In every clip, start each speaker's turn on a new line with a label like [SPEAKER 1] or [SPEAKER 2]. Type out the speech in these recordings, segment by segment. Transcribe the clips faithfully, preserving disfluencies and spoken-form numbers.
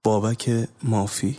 [SPEAKER 1] بابک مافی.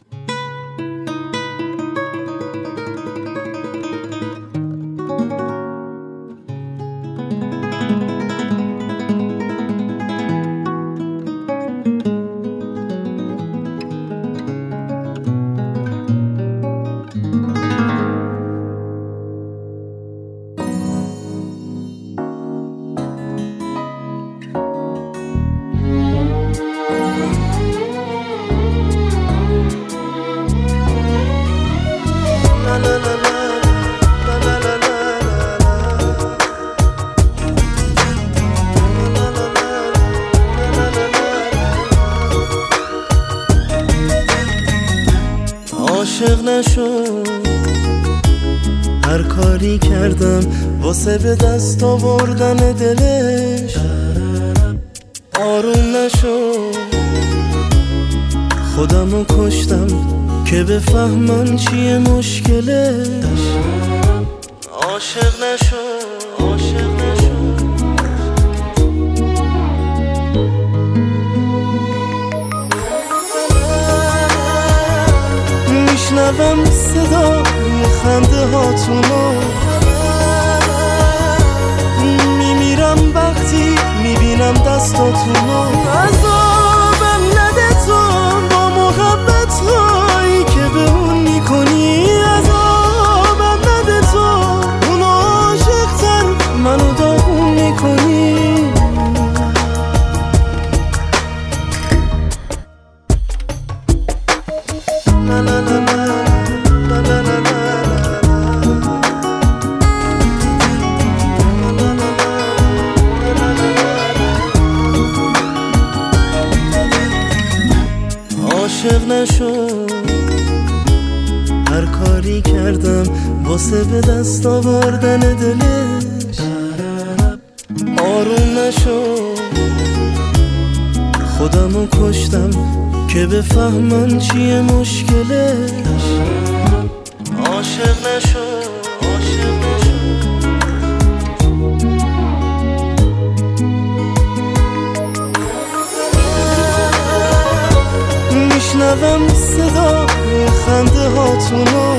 [SPEAKER 2] عاشق نشو، هر کاری کردم واسه به دست آوردن دلش. آروم نشو، خودمو کشتم که بفهمن چیه مشکلش. عاشق نشو، عاشق نشو. میشنوم صدای خنده هاتونو، میمیرم وقتی میبینم دستاتونو. عذابم نده تو با محبت هایی که به اون میکنی. عذابم نده تو اون عاشقتر منو داغون میکنی. لا لا لا لا لا لا لا لا. عاشق نشو، هر کاری کردم واسه به دست آوردن دلش. آروم نشو، خودمو کشتم که بفهمن چیه مشکلش. عاشق نشو، عاشق نشو. میشنوم صدای خنده هاتونو،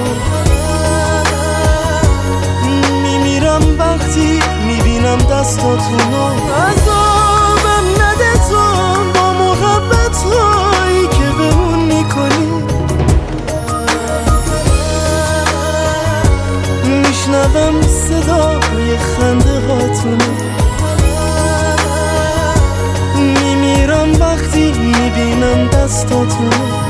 [SPEAKER 2] میمیرم وقتی میبینم دستاتونو. عذابم نده تو با محبت هایی که به اون میکنی. میشنوم صدای خنده هاتونو، میمیرم وقتی میبینم دستاتونو.